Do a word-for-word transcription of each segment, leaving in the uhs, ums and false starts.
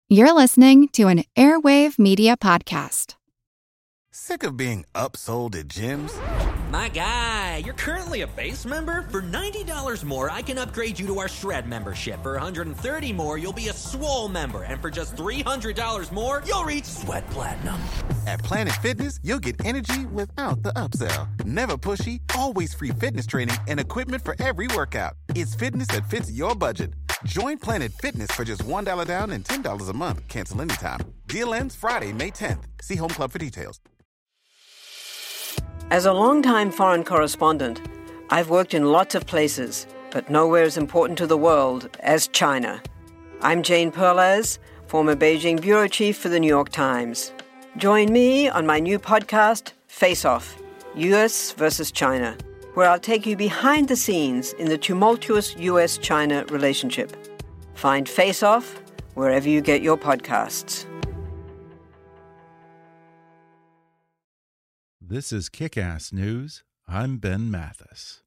You're listening to an Airwave Media Podcast. Sick of being upsold at gyms? My guy, you're currently a base member? For ninety dollars more, I can upgrade you to our Shred membership. For one hundred thirty dollars more, you'll be a Swole member. And for just three hundred dollars more, you'll reach Sweat Platinum. At Planet Fitness, you'll get energy without the upsell. Never pushy, always free fitness training and equipment for every workout. It's fitness that fits your budget. Join Planet Fitness for just one dollar down and ten dollars a month. Cancel anytime. Deal ends Friday, May tenth. See Home Club for details. As a longtime foreign correspondent, I've worked in lots of places, but nowhere as important to the world as China. I'm Jane Perlez, former Beijing bureau chief for the New York Times. Join me on my new podcast, Face Off, U S versus China, where I'll take you behind the scenes in the tumultuous U S China relationship. Find Face Off wherever you get your podcasts. This is Kick-Ass News. I'm Ben Mathis.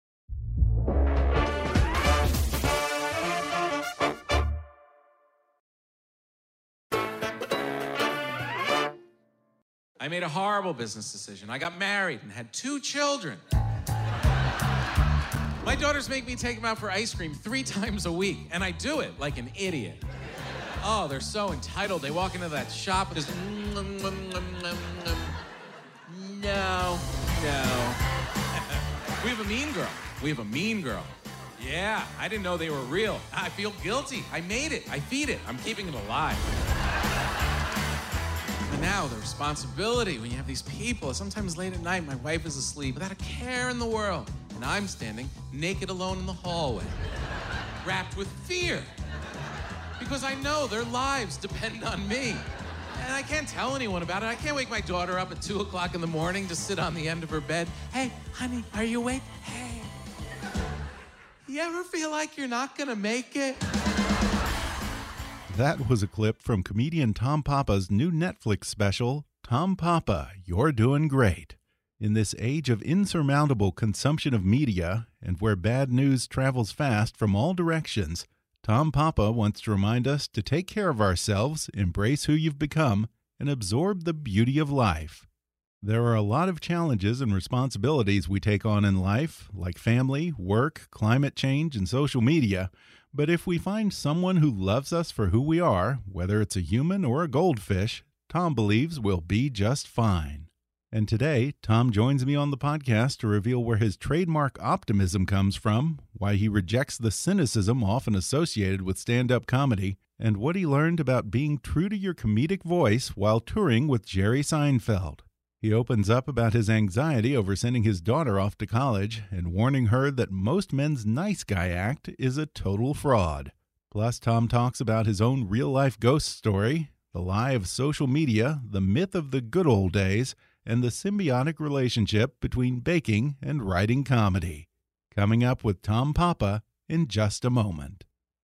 I made a horrible business decision. I got married and had two children. My daughters make me take them out for ice cream three times a week, and I do it like an idiot. Oh, they're so entitled. They walk into that shop and just... No, no. We have a mean girl. We have a mean girl. Yeah, I didn't know they were real. I feel guilty. I made it. I feed it. I'm keeping it alive. But now the responsibility when you have these people, sometimes late at night, my wife is asleep without a care in the world, and I'm standing naked alone in the hallway, wrapped with fear, because I know their lives depend on me. And I can't tell anyone about it. I can't wake my daughter up at two o'clock in the morning to sit on the end of her bed. Hey, honey, are you awake? Hey. You ever feel like you're not gonna make it? That was a clip from comedian Tom Papa's new Netflix special, Tom Papa, You're Doing Great. In this age of insurmountable consumption of media, and where bad news travels fast from all directions, Tom Papa wants to remind us to take care of ourselves, embrace who you've become, and absorb the beauty of life. There are a lot of challenges and responsibilities we take on in life, like family, work, climate change, and social media. But if we find someone who loves us for who we are, whether it's a human or a goldfish, Tom believes we'll be just fine. And today, Tom joins me on the podcast to reveal where his trademark optimism comes from, why he rejects the cynicism often associated with stand-up comedy, and what he learned about being true to your comedic voice while touring with Jerry Seinfeld. He opens up about his anxiety over sending his daughter off to college and warning her that most men's nice guy act is a total fraud. Plus, Tom talks about his own real-life ghost story, the lie of social media, the myth of the good old days, and the symbiotic relationship between baking and writing comedy. Coming up with Tom Papa in just a moment.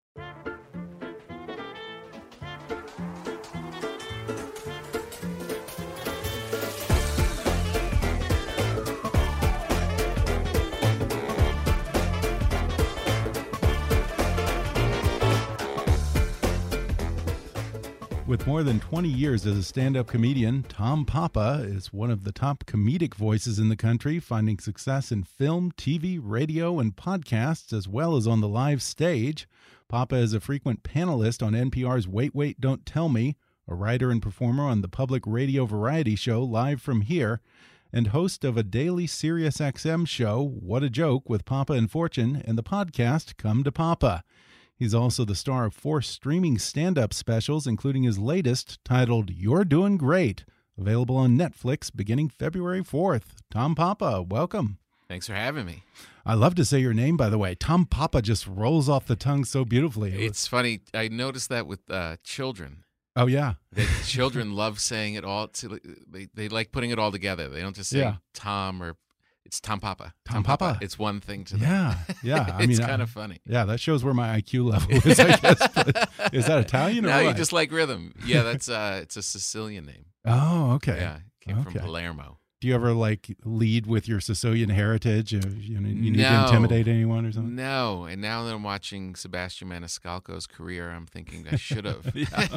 With more than twenty years as a stand-up comedian, Tom Papa is one of the top comedic voices in the country, finding success in film, T V, radio, and podcasts, as well as on the live stage. Papa is a frequent panelist on N P R's Wait, Wait, Don't Tell Me, a writer and performer on the public radio variety show Live from Here, and host of a daily Sirius X M show, What a Joke, with Papa and Fortune, and the podcast Come to Papa. He's also the star of four streaming stand-up specials, including his latest, titled You're Doing Great, available on Netflix beginning February fourth. Tom Papa, welcome. Thanks for having me. I love to say your name, by the way. Tom Papa just rolls off the tongue so beautifully. It's funny. I noticed that with uh, children. Oh, yeah. That children love saying it all. To, they, they like putting it all together. They don't just say yeah. Tom or... It's Tom Papa. Tom, Tom Papa. Papa. It's one thing to them. Yeah, yeah. I it's mean, kind of funny. Yeah, that shows where my I Q level is, I guess. But is that Italian or no, what? you just like rhythm. Yeah, that's uh, it's a Sicilian name. Oh, okay. Yeah, came okay. from Palermo. Do you ever like lead with your Sicilian heritage? If, you know, you need No. to intimidate anyone or something? No, and now that I'm watching Sebastian Maniscalco's career, I'm thinking I should have.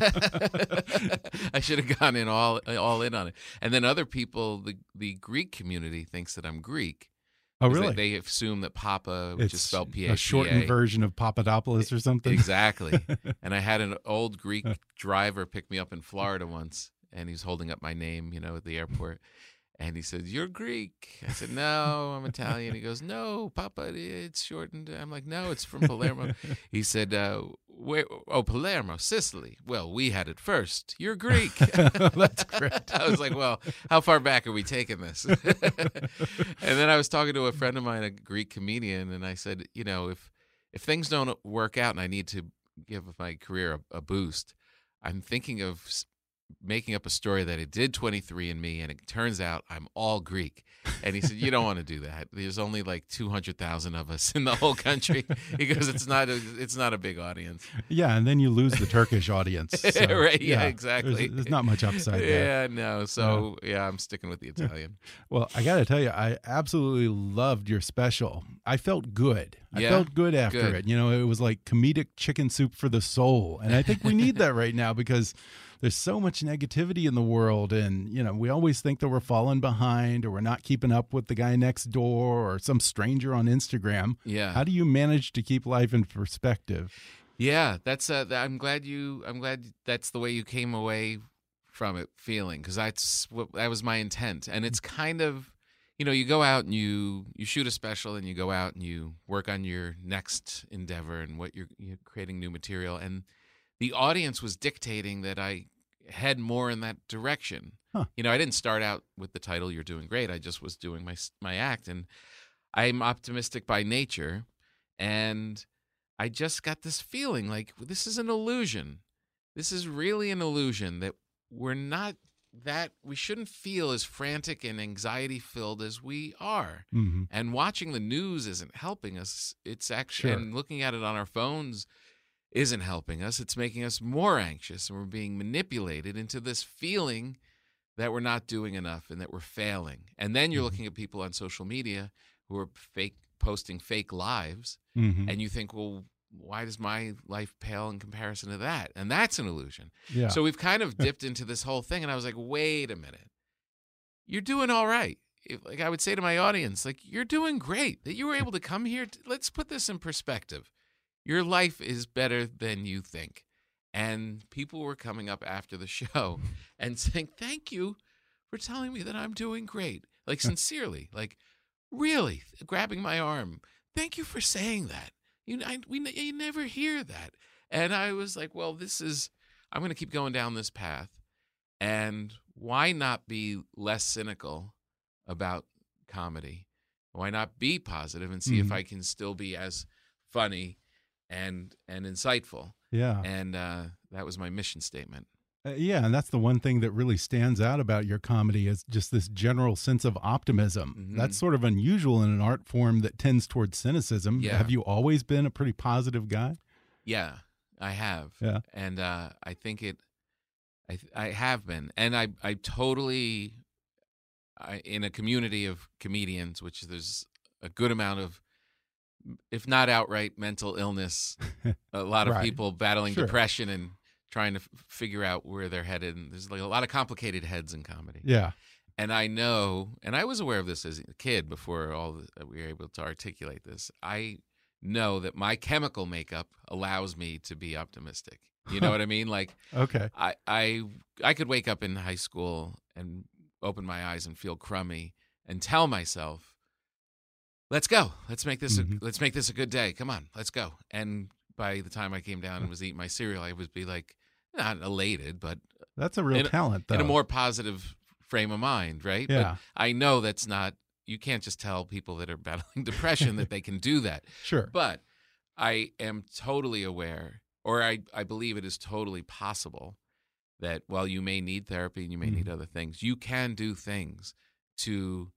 I should have gone in all all in on it. And then other people, the the Greek community thinks that I'm Greek. Oh, 'Cause really? They, they assume that Papa, which It's is spelled P A P A. a shortened version of Papadopoulos or something. Exactly. And I had an old Greek driver pick me up in Florida once, and he was holding up my name, you know, at the airport. And he said, "You're Greek." I said, "No, I'm Italian." He goes, "No, Papa, it's shortened." I'm like, "No, it's from Palermo." He said, uh, where, "Oh, Palermo, Sicily. Well, we had it first. You're Greek." That's great. I was like, "Well, how far back are we taking this?" And then I was talking to a friend of mine, a Greek comedian, and I said, "You know, if if things don't work out and I need to give my career a, a boost, I'm thinking of s- making up a story that it did twenty-three and me, and it turns out I'm all Greek." And he said, "You don't want to do that. There's only like two hundred thousand of us in the whole country." He goes, "It's not a, it's not a big audience." Yeah, and then you lose the Turkish audience. So, Right, yeah, exactly. There's, there's not much upside there. Yeah, no. So, yeah, I'm sticking with the Italian. Well, I got to tell you, I absolutely loved your special. I felt good. I Yeah? felt good after Good. it. You know, it was like comedic chicken soup for the soul. And I think we need that right now because there's so much negativity in the world. And, you know, we always think that we're falling behind or we're not keeping up with the guy next door or some stranger on Instagram. Yeah. How do you manage to keep life in perspective? Yeah, that's uh, th- I'm glad you. I'm glad that's the way you came away from it feeling, because that's what that was my intent. And it's kind of, you know, you go out and you you shoot a special and you go out and you work on your next endeavor and what you're, you're creating new material. And the audience was dictating that I head more in that direction. Huh. You know, I didn't start out with the title "You're Doing Great." I just was doing my s- my act, and I'm optimistic by nature, and I just got this feeling like this is an illusion. This is really an illusion that we're not that we shouldn't feel as frantic and anxiety filled as we are. Mm-hmm. And watching the news isn't helping us. It's actually, Sure. and looking at it on our phones isn't helping us. It's making us more anxious, and we're being manipulated into this feeling that we're not doing enough and that we're failing. And then you're Mhm. looking at people on social media who are fake posting fake lives, Mm-hmm. and you think, well, why does my life pale in comparison to that? And that's an illusion. Yeah. So we've kind of dipped into this whole thing, and I was like, wait a minute. You're doing all right. If, like I would say to my audience, like, you're doing great. That you were able to come here. To, let's put this in perspective. Your life is better than you think. And people were coming up after the show and saying, thank you for telling me that I'm doing great. Like, sincerely. Like, really, grabbing my arm. Thank you for saying that. You, I, we, you never hear that. And I was like, well, this is, I'm going to keep going down this path. And why not be less cynical about comedy? Why not be positive and see Mhm. if I can still be as funny and and insightful? Yeah. And uh, that was my mission statement. Uh, yeah, and that's the one thing that really stands out about your comedy is just this general sense of optimism. Mhm. That's sort of unusual in an art form that tends towards cynicism. Yeah. Have you always been a pretty positive guy? Yeah, I have. Yeah. And uh, I think it, I I have been, and I I totally, I, in a community of comedians, which there's a good amount of, if not outright mental illness, a lot of Right. people battling Sure. depression and trying to f- figure out where they're headed. And there's like a lot of complicated heads in comedy. Yeah. And I know, and I was aware of this as a kid before all the, that we were able to articulate this. I know that my chemical makeup allows me to be optimistic. You know what I mean? Like Okay. I, I, I could wake up in high school and open my eyes and feel crummy and tell myself, "Let's go. Let's make this. Mhm. A, let's make this a good day. Come on, let's go." And by the time I came down and was eating my cereal, I would be like, not elated, but That's a real in a- talent, though. in a more positive frame of mind, right? Yeah. But I know that's not, you can't just tell people that are battling depression that they can do that. Sure. But I am totally aware, or I, I believe it is totally possible that while you may need therapy and you may need Mhm. other things, you can do things to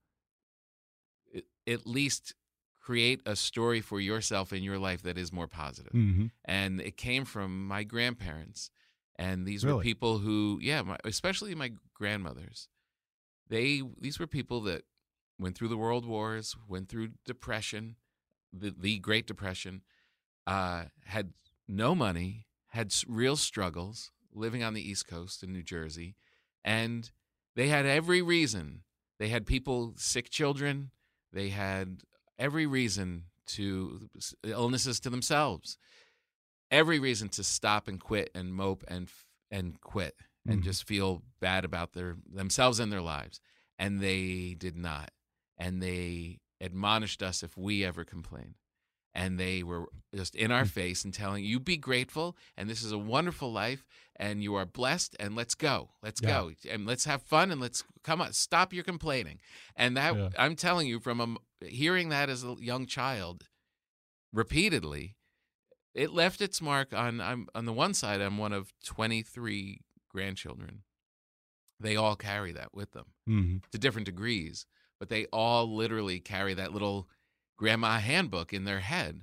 a- at least create a story for yourself in your life that is more positive. hmm And it came from my grandparents. And these were Really? people who, yeah, my, especially my grandmothers. they these were people that went through the world wars, went through depression, the, the Great Depression, uh, had no money, had real struggles living on the East Coast in New Jersey, and they had every reason. They had people, sick children. They had every reason to, illnesses to themselves, every reason to stop and quit and mope and and quit and mm-hmm. just feel bad about their themselves and their lives. And they did not. And they admonished us if we ever complained. And they were just in our face and telling you, be grateful, and this is a wonderful life, and you are blessed, and let's go. Let's yeah. go. And let's have fun, and let's come on, stop your complaining. And that yeah. I'm telling you, from a, hearing that as a young child repeatedly, it left its mark on, I'm, on the one side, I'm one of twenty-three grandchildren. They all carry that with them mm-hmm. to different degrees, but they all literally carry that little grandma handbook in their head,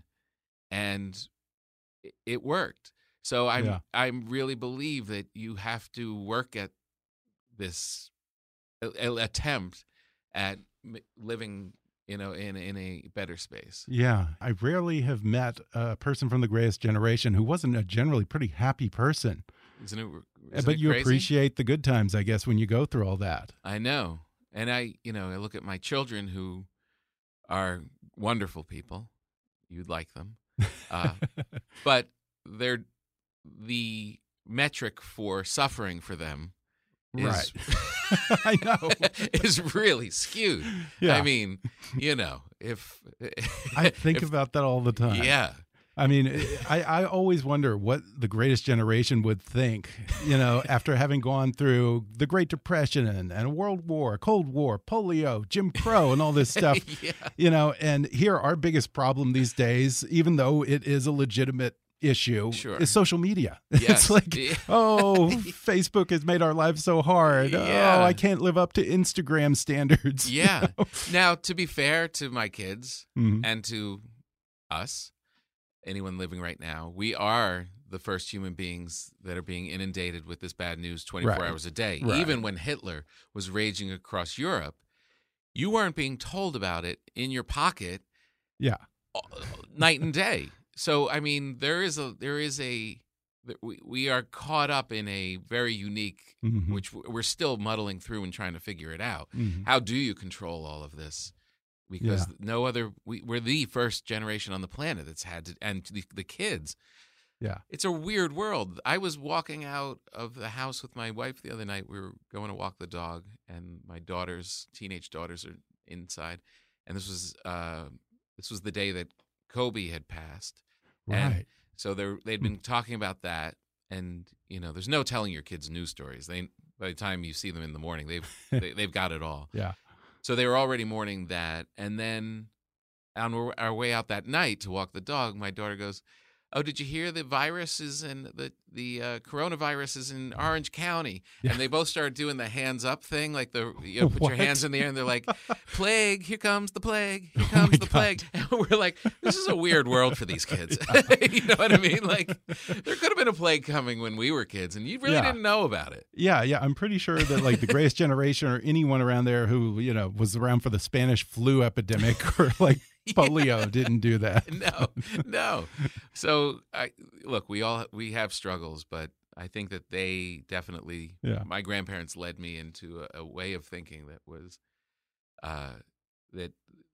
and it worked. So I yeah. I really believe that you have to work at this attempt at living, you know, in in a better space. Yeah, I rarely have met a person from the greatest generation who wasn't a generally pretty happy person. Isn't it? Isn't but it you crazy? Appreciate the good times, I guess, when you go through all that. I know, and I, you know, I look at my children who are wonderful people. You'd like them. Uh, but they're the metric for suffering for them is, right. I know. is really skewed. Yeah. I mean, you know, if I think if, about that all the time. Yeah. I mean, I, I always wonder what the greatest generation would think, you know, after having gone through the Great Depression and, and a World War, Cold War, polio, Jim Crow, and all this stuff, yeah. you know, and here our biggest problem these days, even though it is a legitimate issue, sure. is social media. Yes. It's like, oh, Facebook has made our lives so hard. Yeah. Oh, I can't live up to Instagram standards. Yeah. You know? Now, to be fair to my kids mm-hmm. and to us, anyone living right now, we are the first human beings that are being inundated with this bad news twenty-four right. hours a day. Right. Even when Hitler was raging across Europe, you weren't being told about it in your pocket yeah. night and day. So, I mean, there is a, there is a, we, we are caught up in a very unique, mm-hmm. which we're still muddling through and trying to figure it out. Mm-hmm. How do you control all of this? Because yeah. no other, we, we're the first generation on the planet that's had to, and the, the kids. Yeah. It's a weird world. I was walking out of the house with my wife the other night. We were going to walk the dog, and my daughters, teenage daughters, are inside. And this was uh, this was the day that Kobe had passed. Right. And so they they'd been talking about that, and you know, there's no telling your kids news stories. They by the time you see them in the morning, they've they, they've got it all. Yeah. So they were already mourning that. And then on our way out that night to walk the dog, my daughter goes, oh, did you hear the virus is in the, the uh, coronavirus is in Orange County? Yeah. And they both started doing the hands up thing, like the, you know, put what? your hands in the air, and they're like, plague, here comes the plague, here comes oh the God. plague. And we're like, this is a weird world for these kids. You know what I mean? Like, there could have been a plague coming when we were kids, and you really yeah. didn't know about it. Yeah, yeah. I'm pretty sure that, like, the greatest generation or anyone around there who, you know, was around for the Spanish flu epidemic or, like, polio yeah. didn't do that. No, no. So, I look, we all we have struggles, but I think that they definitely. Yeah. My grandparents led me into a, a way of thinking that was, uh, that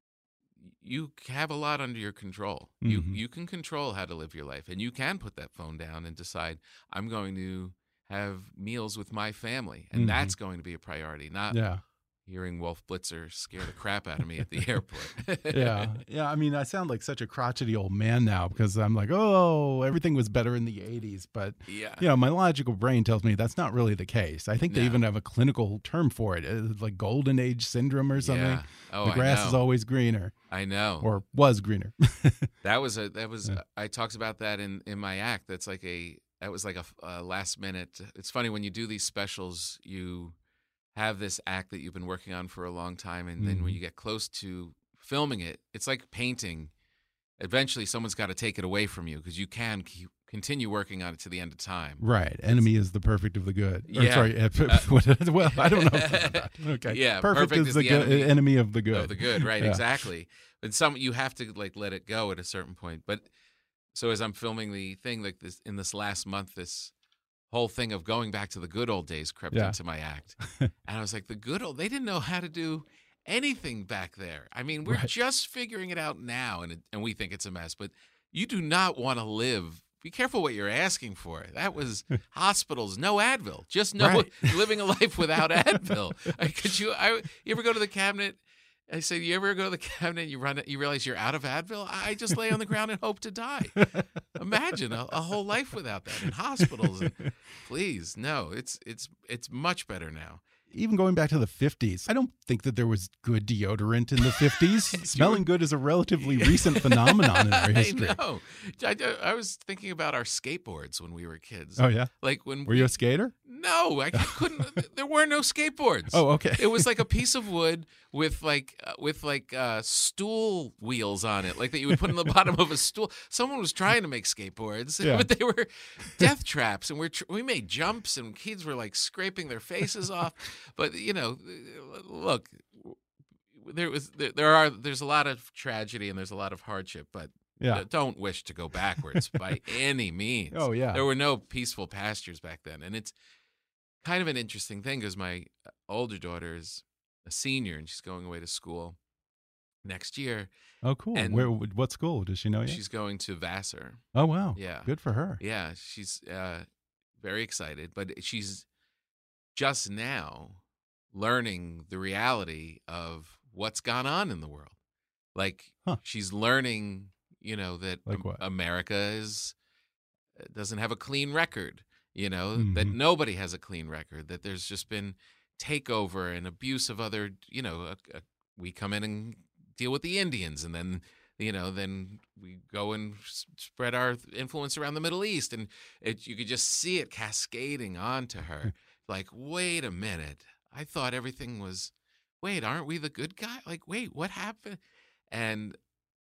you have a lot under your control. You Mm-hmm. you can control how to live your life, and you can put that phone down and decide I'm going to have meals with my family, and Mhm. that's going to be a priority. Not Yeah. hearing Wolf Blitzer scare the crap out of me at the airport. Yeah. Yeah. I mean, I sound like such a crotchety old man now because I'm like, oh, everything was better in the eighties. But, Yeah. you know, my logical brain tells me that's not really the case. I think they No. even have a clinical term for it, it's like golden age syndrome or something. Yeah. Oh, the grass I know. is always greener I know. or was greener. That was a that was Yeah. I talked about that in in my act. That's like a that was like a, a last minute. It's funny when you do these specials, you have this act that you've been working on for a long time, and then when Mhm. you get close to filming it, it's like painting. Eventually, someone's got to take it away from you because you can keep, continue working on it to the end of time. Right. Enemy is the perfect of the good. Or, Yeah. sorry. Uh, well, I don't know about that. Okay. Yeah, Perfect, perfect is, is the, the good, enemy enemy of the good. Of the good, right? Yeah. Exactly. But some you have to like let it go at a certain point. But so as I'm filming the thing, like this in this last month, this whole thing of going back to the good old days crept Yeah. into my act, and I was like, the good old. They didn't know how to do anything back there. I mean, we're Right. just figuring it out now, and it, and we think it's a mess. But you do not want to live. Be careful what you're asking for. That was hospitals, no Advil, just no Right. living a life without Advil. I, could you? I, you ever go to the cabinet? I say, you ever go to the cabinet and you run it, you realize you're out of Advil? I just lay on the ground and hope to die. Imagine a, a whole life without that in hospitals. And please, no, it's it's it's much better now. Even going back to the fifties, I don't think that there was good deodorant in the fifties. Smelling good is a relatively recent phenomenon in our history. I know. I, I was thinking about our skateboards when we were kids. Oh, yeah? Like when Were we, you a skater? No, I couldn't. There were no skateboards. Oh, okay. It was like a piece of wood with like uh, with like uh, stool wheels on it, like that you would put in the bottom of a stool. Someone was trying to make skateboards, Yeah. but they were death traps, and we tr- we made jumps, and kids were like scraping their faces off. But you know, look, there was there, there are there's a lot of tragedy and there's a lot of hardship, but. Yeah. Don't wish to go backwards by any means. Oh, yeah. There were no peaceful pastures back then. And it's kind of an interesting thing because my older daughter is a senior and she's going away to school next year. Oh, cool. And Where? What school? Does she know yet? She's going to Vassar. Oh, wow. Yeah. Good for her. Yeah, she's uh, very excited, but she's just now learning the reality of what's gone on in the world. Like Huh. she's learning, you know, that Like Am- what? America is doesn't have a clean record, you know, that Mhm. nobody has a clean record, that there's just been takeover and abuse of other, you know, uh, uh, we come in and deal with the Indians and then, you know, then we go and s- spread our influence around the Middle East. And it, you could just see it cascading onto her. Like, wait a minute. I thought everything was, wait, aren't we the good guy? Like, wait, what happened? And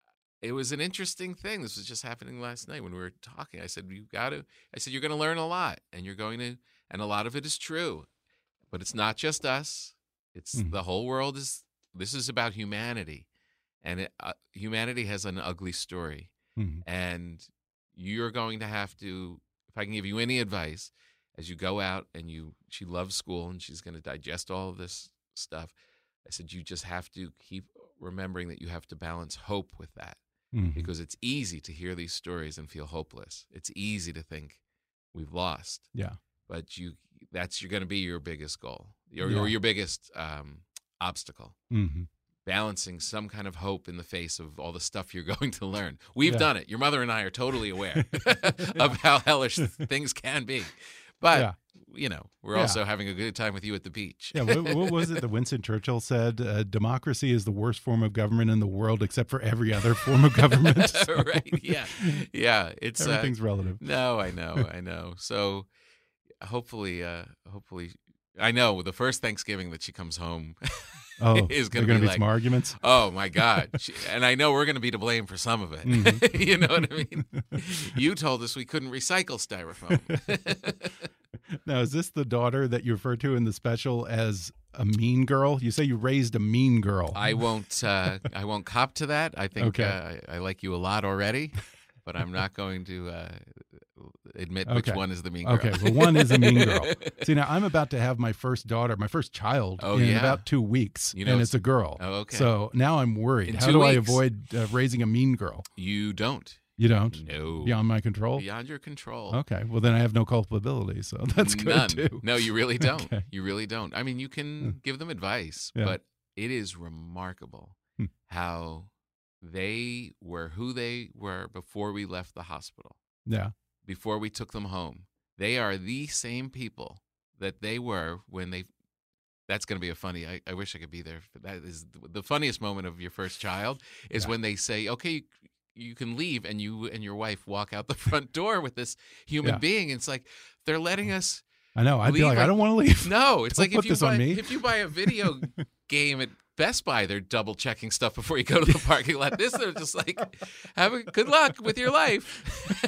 it was an interesting thing. This was just happening last night when we were talking. I said, you got to, I said, you're going to learn a lot and you're going to, and a lot of it is true, but it's not just us. It's Mhm. the whole world is, this is about humanity. And it, uh, humanity has an ugly story. Mhm. And you're going to have to, if I can give you any advice, as you go out and you, she loves school and she's going to digest all of this stuff. I said, you just have to keep remembering that you have to balance hope with that. Mhm. Because it's easy to hear these stories and feel hopeless. It's easy to think we've lost, Yeah. but you that's you're going to be your biggest goal or, Yeah. or your biggest um, obstacle. Mhm. Balancing some kind of hope in the face of all the stuff you're going to learn. We've Yeah. done it. Your mother and I are totally aware of how hellish things can be. But, Yeah. you know, we're Yeah. also having a good time with you at the beach. Yeah, what, what was it that Winston Churchill said? Uh, democracy is the worst form of government in the world, except for every other form of government. Right. Yeah. Yeah. It's uh, Everything's relative. No, I know, I know. So hopefully, uh, hopefully, I know the first Thanksgiving that she comes home Oh, is there going to gonna be, be like, some arguments. oh my God. She, and I know we're going to be to blame for some of it. Mhm. You know what I mean? You told us we couldn't recycle styrofoam. Now, is this the daughter that you refer to in the special as a mean girl? You say you raised a mean girl. I won't, uh, I won't cop to that. I think Okay. uh, I, I like you a lot already, but I'm not going to uh, admit which Okay. one is the mean girl. Okay, well, one is a mean girl. See, now I'm about to have my first daughter, my first child, Oh, in yeah? about two weeks, You know and it's- it's a girl. Oh, okay. So now I'm worried. In How two do I weeks. avoid uh, raising a mean girl? You don't. You don't? No. Beyond my control? Beyond your control. Okay, well, then I have no culpability, so that's good, None. too. No, you really don't. Okay. You really don't. I mean, you can give them advice, Yeah. but it is remarkable Hmm. how they were who they were before we left the hospital, Yeah. before we took them home. They are the same people that they were when they. That's going to be a funny. I, I wish I could be there. That is the funniest moment of your first child is Yeah. when they say, "Okay, you can leave," and you and your wife walk out the front door with this human Yeah. being. It's like they're letting us. I know. I'd be Leave like, like- I don't want to leave. No, it's Don't like put if you this on buy me. if you buy a video game at Best Buy, they're double checking stuff before you go to the parking lot. This, they're just like, have a good luck with your life.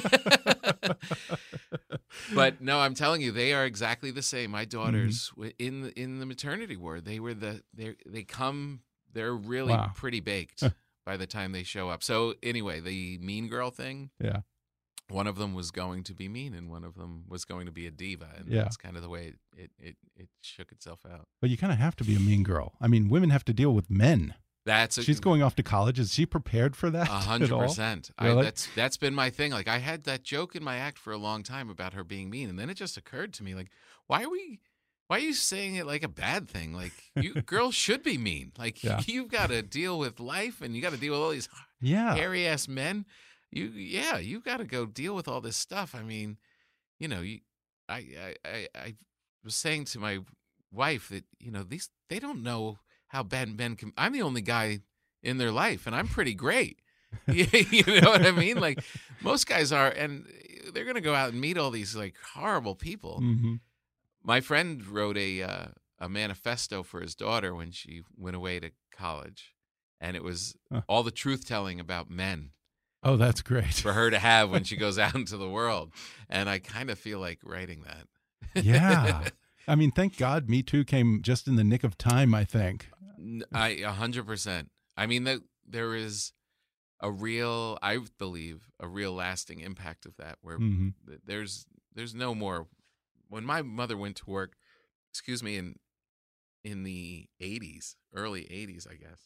But no, I'm telling you, they are exactly the same. My daughters mm-hmm. in the, in the maternity ward, they were the they they come. They're really wow. pretty baked by the time they show up. So anyway, the mean girl thing. Yeah. One of them was going to be mean, and one of them was going to be a diva, and yeah. that's kind of the way it, it, it, it shook itself out. But you kind of have to be a mean girl. I mean, women have to deal with men. That's a, She's going off to college. Is she prepared for that? A hundred percent. Really? That's that's been my thing. Like I had that joke in my act for a long time about her being mean, and then it just occurred to me, like, why are we? Why are you saying it like a bad thing? Like you girls should be mean. Like yeah. you've got to deal with life, and you got to deal with all these yeah. hairy ass men. You yeah, you got to go deal with all this stuff. I mean, you know, you, I, I I I was saying to my wife that you know these they don't know how bad men can. I'm the only guy in their life, and I'm pretty great. you, you know what I mean? Like most guys are, and they're gonna go out and meet all these like horrible people. Mm-hmm. My friend wrote a uh, a manifesto for his daughter when she went away to college, and it was huh. all the truth telling about men. Oh, that's great. For her to have when she goes out into the world. And I kind of feel like writing that. Yeah. I mean, thank God Me Too came just in the nick of time, I think. I one hundred percent. I mean, the, there is a real, I believe, a real lasting impact of that where mm-hmm. there's there's no more. When my mother went to work, excuse me, in in the eighties, early eighties, I guess,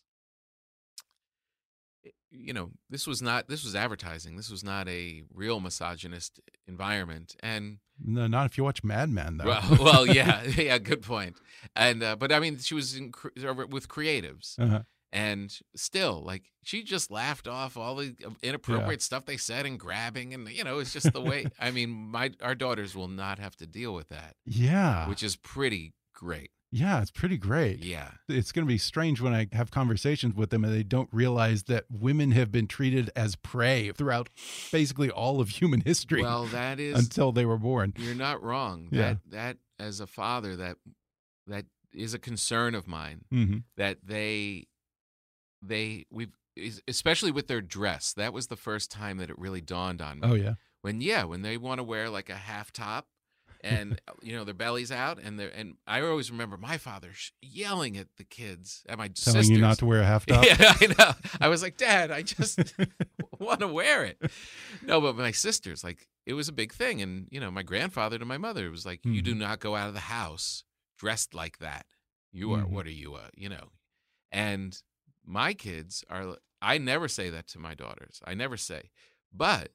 you know, this was not, this was advertising. This was not a real misogynist environment. And no, not if you watch Mad Men, though. Well, well yeah, yeah, good point. And, uh, but I mean, she was in, with creatives uh-huh. and still like, she just laughed off all the inappropriate yeah. stuff they said and grabbing. And, you know, it's just the way, I mean, my, our daughters will not have to deal with that. Yeah. Which is pretty great. Yeah, it's pretty great. Yeah. It's going to be strange when I have conversations with them and they don't realize that women have been treated as prey throughout basically all of human history. Well, that is until they were born. You're not wrong. Yeah. That that as a father that that is a concern of mine. Mm-hmm. That they they we especially with their dress. That was the first time that it really dawned on me. Oh yeah. When yeah, when they want to wear like a half top and you know their belly's out, and they and I always remember my father sh- yelling at the kids, at my telling sisters. you not to wear a half top. Yeah, I know. I was like, Dad, I just want to wear it. No, but my sisters, like, it was a big thing, and you know, my grandfather to my mother was like, mm-hmm. you do not go out of the house dressed like that. You are. Mm-hmm. What are you? Uh, you know, and my kids are. I never say that to my daughters. I never say, but.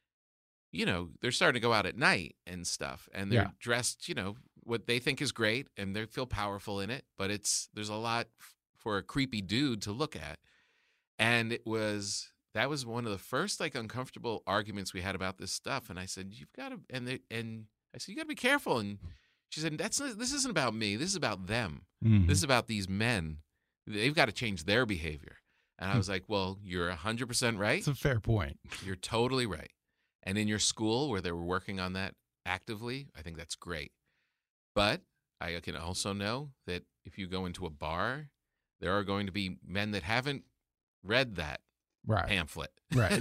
You know, they're starting to go out at night and stuff, and they're yeah. dressed, you know, what they think is great, and they feel powerful in it, but it's there's a lot f- for a creepy dude to look at. And it was, that was one of the first, like, uncomfortable arguments we had about this stuff, and I said, you've got to, and they, and I said, you got to be careful, and she said, that's not, this isn't about me, this is about them. Mm-hmm. This is about these men. They've got to change their behavior. And I was like, well, you're one hundred percent right. It's a fair point. You're totally right. And in your school where they were working on that actively, I think that's great. But I can also know that if you go into a bar, there are going to be men that haven't read that right. pamphlet. Right.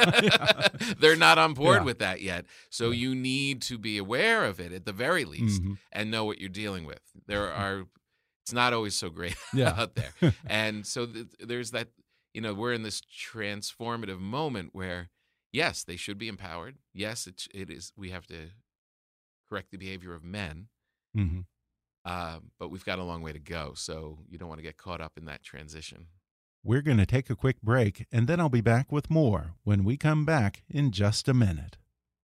They're not on board yeah. with that yet. So yeah. you need to be aware of it at the very least mm-hmm. and know what you're dealing with. There are, it's not always so great yeah. out there. And so th- there's that, you know, we're in this transformative moment where, yes, they should be empowered. Yes, it, it is. We have to correct the behavior of men, mm-hmm. uh, but we've got a long way to go. So you don't want to get caught up in that transition. We're going to take a quick break, and then I'll be back with more when we come back in just a minute.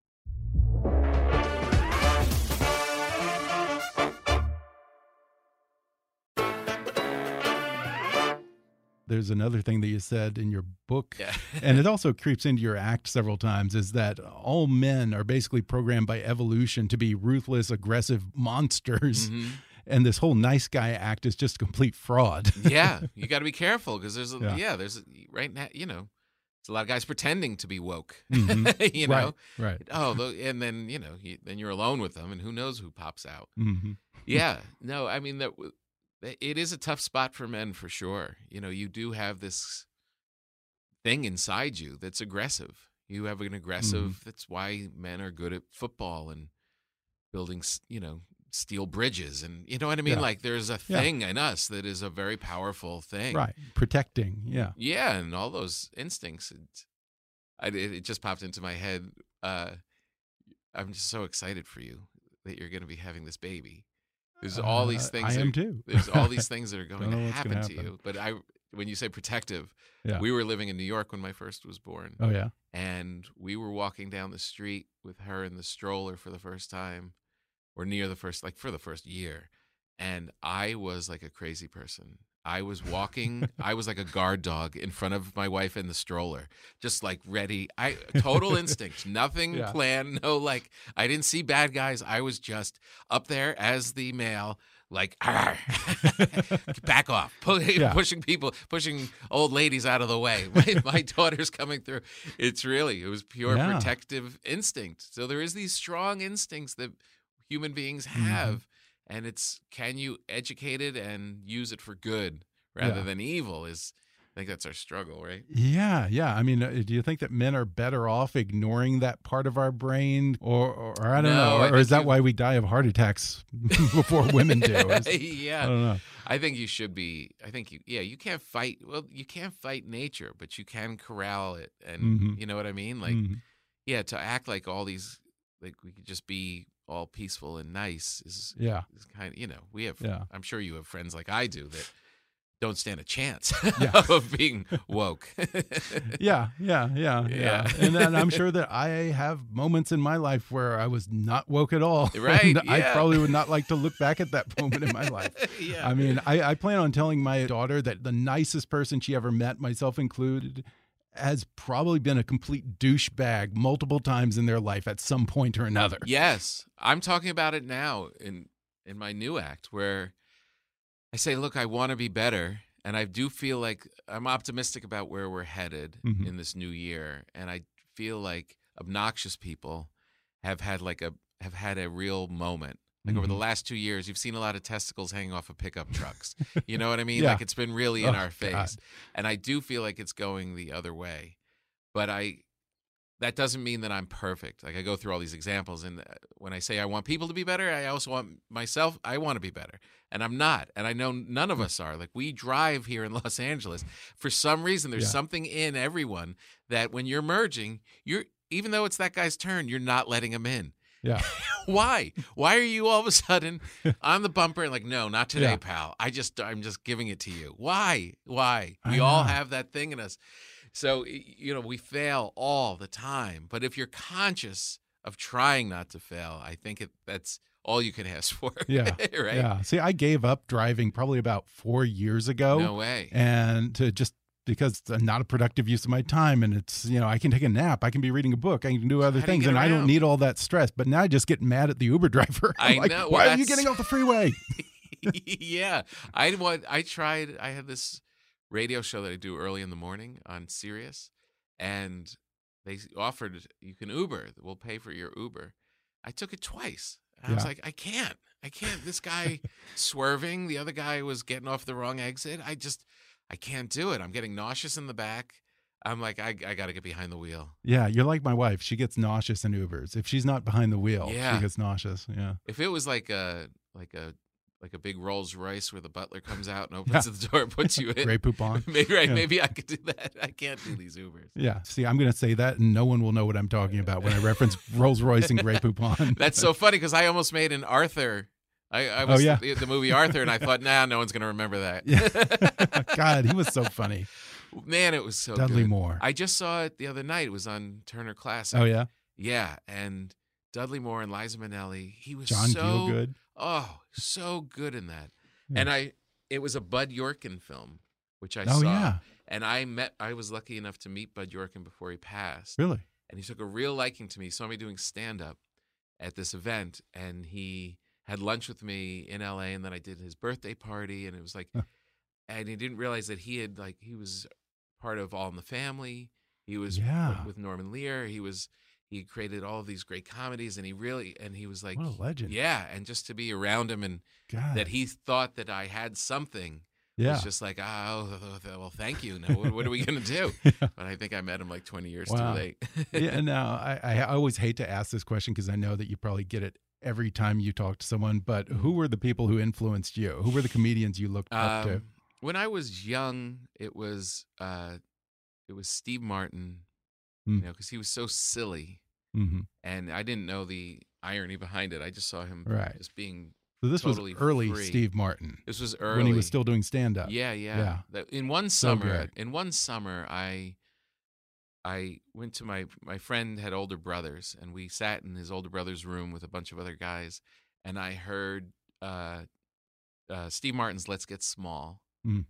There's another thing that you said in your book, yeah. and it also creeps into your act several times, is that all men are basically programmed by evolution to be ruthless, aggressive monsters. Mm-hmm. And this whole nice guy act is just complete fraud. Yeah, you got to be careful because there's, a, yeah. yeah, there's a, right now, you know, there's a lot of guys pretending to be woke, mm-hmm. you know, right? right. Oh, and then you know, you, then you're alone with them, and who knows who pops out. Mm-hmm. Yeah, no, I mean that. it is a tough spot for men for sure. You know, you do have this thing inside you that's aggressive. You have an aggressive, mm-hmm. that's why men are good at football and building, you know, steel bridges. And you know what I mean? Yeah. Like there's a thing yeah. in us that is a very powerful thing. Right. Protecting. Yeah. Yeah. And all those instincts. It, I, it just popped into my head. Uh, I'm just so excited for you that you're going to be having this baby. There's all these things. Uh, I am that, too. There's all these things that are going to happen, happen to you. But I, when you say protective, yeah. we were living in New York when my first was born. Oh yeah. And we were walking down the street with her in the stroller for the first time, or near the first, like for the first year. And I was like a crazy person. I was walking, I was like a guard dog in front of my wife in the stroller, just like ready. I total instinct, nothing yeah. planned, no like, I didn't see bad guys. I was just up there as the male, like, back off, Pu- yeah. pushing people, pushing old ladies out of the way. My, my daughter's coming through. It's really, it was pure yeah. protective instinct. So there is these strong instincts that human beings have. Mm-hmm. And it's, can you educate it and use it for good rather yeah. than evil is, I think that's our struggle, right? Yeah, yeah. I mean, uh, do you think that men are better off ignoring that part of our brain? Or, or, or I don't no, know, or, or is that you... why we die of heart attacks before women do? Is, yeah. I don't know. I think you should be, I think, you, yeah, you can't fight, well, you can't fight nature, but you can corral it. And mm-hmm. you know what I mean? Like, mm-hmm. yeah, to act like all these, like we could just be all peaceful and nice is, yeah. is kind of, you know, we have, yeah. I'm sure you have friends like I do that don't stand a chance yeah. of being woke. yeah, yeah, yeah, yeah. yeah. And then I'm sure that I have moments in my life where I was not woke at all. Right. I yeah. probably would not like to look back at that moment in my life. yeah. I mean, I, I plan on telling my daughter that the nicest person she ever met, myself included, has probably been a complete douchebag multiple times in their life at some point or another. Yes. I'm talking about it now in in my new act where I say, look, I want to be better. And I do feel like I'm optimistic about where we're headed mm-hmm. in this new year. And I feel like obnoxious people have had like a have had a real moment. Like mm-hmm. over the last two years, you've seen a lot of testicles hanging off of pickup trucks. You know what I mean? yeah. Like it's been really in oh, our face. God. And I do feel like it's going the other way. But I that doesn't mean that I'm perfect. Like I go through all these examples. And when I say I want people to be better, I also want myself, I want to be better. And I'm not. And I know none of us are. Like we drive here in Los Angeles. For some reason, there's yeah. something in everyone that when you're merging, you're even though it's that guy's turn, you're not letting him in. Yeah. Why? Why are you all of a sudden on the bumper and like, no, not today, yeah. pal. I just, I'm just giving it to you. Why? Why? We all have that thing in us. So, you know, we fail all the time. But if you're conscious of trying not to fail, I think it, that's all you can ask for. Yeah. right? Yeah. See, I gave up driving probably about four years ago. No way. And to just, because it's not a productive use of my time and it's, you know, I can take a nap, I can be reading a book, I can do other How things do and around? I don't need all that stress. But now I just get mad at the Uber driver. I like, know. Why well, are you getting off the freeway? yeah. I want, I tried, I had this radio show that I do early in the morning on Sirius and they offered, you can Uber, we'll pay for your Uber. I took it twice. And I was Yeah. like, I can't, I can't. This guy swerving, the other guy was getting off the wrong exit. I just, I can't do it. I'm getting nauseous in the back. I'm like, I, I got to get behind the wheel. Yeah, you're like my wife. She gets nauseous in Ubers. If she's not behind the wheel, Yeah. she gets nauseous. Yeah. If it was like a like a like a big Rolls Royce where the butler comes out and opens Yeah. the door and puts you in, Grey Poupon. maybe right, Yeah. maybe I could do that. I can't do these Ubers. Yeah. See, I'm going to say that and no one will know what I'm talking about when I reference Rolls Royce and Grey Poupon. That's so funny because I almost made an Arthur. I, I was Oh, yeah. the, the movie Arthur, and I thought, nah, no one's going to remember that. Yeah. God, he was so funny. Man, it was so Dudley good. Moore. I just saw it the other night. It was on Turner Classic. Oh, yeah? Yeah, and Dudley Moore and Liza Minnelli. He was John so Gielgud. Oh, so good in that. Yeah. And I, it was a Bud Yorkin film, which I Oh, saw. yeah. And I met. I was lucky enough to meet Bud Yorkin before he passed. Really? And he took a real liking to me. He saw me doing stand up at this event, and he had lunch with me in L A. And then I did his birthday party, and it was like, Huh. and he didn't realize that he had like he was part of All in the Family. He was Yeah. with Norman Lear. He was he created all of these great comedies, and he really and he was like, What a legend. yeah, and just to be around him and God. that he thought that I had something. Yeah. It's just like, oh, well, thank you. Now, what, what are we going to do? Yeah. But I think I met him like twenty years Wow. too late. Yeah, no, I, I always hate to ask this question because I know that you probably get it every time you talk to someone, but who were the people who influenced you? Who were the comedians you looked up to? Um, when I was young, it was uh, it was Steve Martin, Mm. you know, because he was so silly, Mm-hmm. and I didn't know the irony behind it. I just saw him Right. just being. So this totally was early free. Steve Martin This was early when he was still doing stand-up. Yeah, yeah. Yeah. That- In one So summer, good. in one summer, I I went to my my friend had older brothers, and we sat in his older brother's room with a bunch of other guys, and I heard uh, uh, Steve Martin's "Let's Get Small," Mm.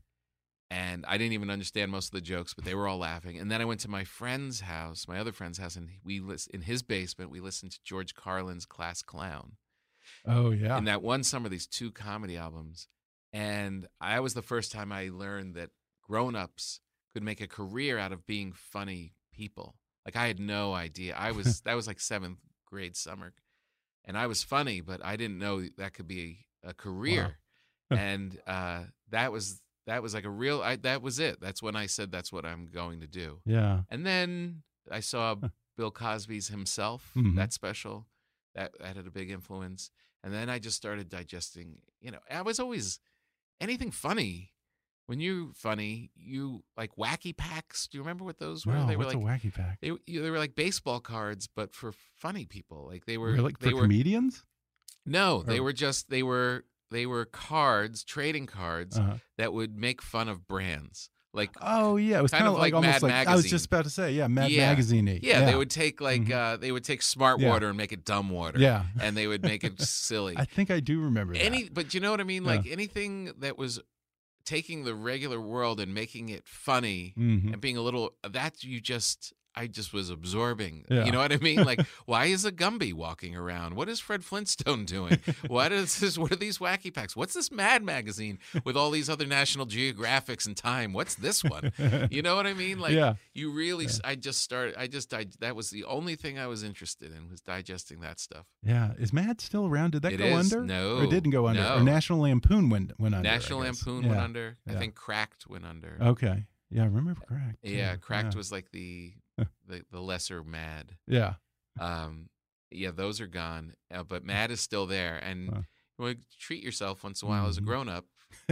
and I didn't even understand most of the jokes, but they were all laughing. And then I went to my friend's house, my other friend's house, and we lis- in his basement we listened to George Carlin's "Class Clown." Oh, yeah. In that one summer, these two comedy albums. And I was the first time I learned that grown-ups could make a career out of being funny people. Like, I had no idea. I was that was like seventh grade summer. And I was funny, but I didn't know that could be a career. Wow. And uh, that was that was like a real I, that was it. That's when I said that's what I'm going to do. Yeah. And then I saw Bill Cosby's himself, Mhm. that special. That, that had a big influence. And then I just started digesting, you know, I was always anything funny. When you're funny, you like wacky packs. Do you remember what those were? No, they were what's like a wacky pack? they, you- they were like baseball cards, but for funny people. Like they were Really? they For were comedians? no, they Or- were just they were they were cards, trading cards Uh-huh. that would make fun of brands. Like Oh, yeah. It was Kind kind of of like, like almost Mad like, I was Magazine. just about to say, yeah, Mad Yeah. Magazine-y. yeah, they would take like Mhm. uh, they would take smart Yeah. water and make it dumb water. Yeah. and they would make it silly. I think I do remember that. Any, but you know what I mean? Yeah. Like anything that was taking the regular world and making it funny Mhm. and being a little that you just I just was absorbing. Yeah. You know what I mean? Like, why is a Gumby walking around? What is Fred Flintstone doing? What is this? What are these wacky packs? What's this Mad Magazine with all these other National Geographics and Time? What's this one? You know what I mean? Like, Yeah. you really. I just started. I just. I, that was the only thing I was interested in was digesting that stuff. Yeah. Is Mad still around? Did that It go is. under? No. Or it didn't go under? No. Or National Lampoon went, went under? I National guess. Lampoon Yeah. went under. I Yeah. think Cracked went under. Okay. Yeah, I remember Cracked. Yeah, too. Cracked Yeah. was like the, the the lesser Mad. Yeah. Um, yeah, those are gone, uh, but Mad is still there. And Huh. you want to treat yourself once in a while as a Mhm. grown up.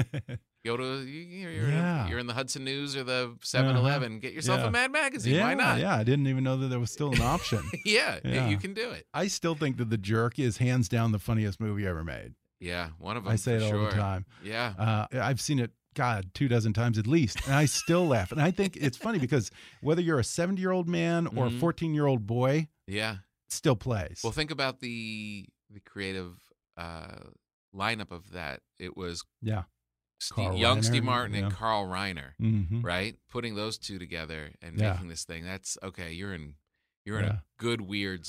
Go to you- you're, you're, Yeah. in, you're in the Hudson News or the seven eleven. Get yourself Yeah. a Mad Magazine. yeah, Why not? Yeah, I didn't even know that there was still an option. yeah, Yeah. you can do it. I still think that The Jerk is hands down the funniest movie ever made. Yeah, one of them. I say for it all sure. the time. Yeah, Uh, I've seen it, God, two dozen times at least, and I still laugh. And I think it's funny because whether you're a seventy-year-old man or Mhm. a fourteen-year-old boy, yeah. it still plays. Well, think about the the creative uh, lineup of that. It was yeah. Steve, Carl young Steve Reiner, Martin and yeah. Carl Reiner, Mm-hmm. right? Putting those two together and Yeah. making this thing. That's okay. You're in you're in Yeah. a good weird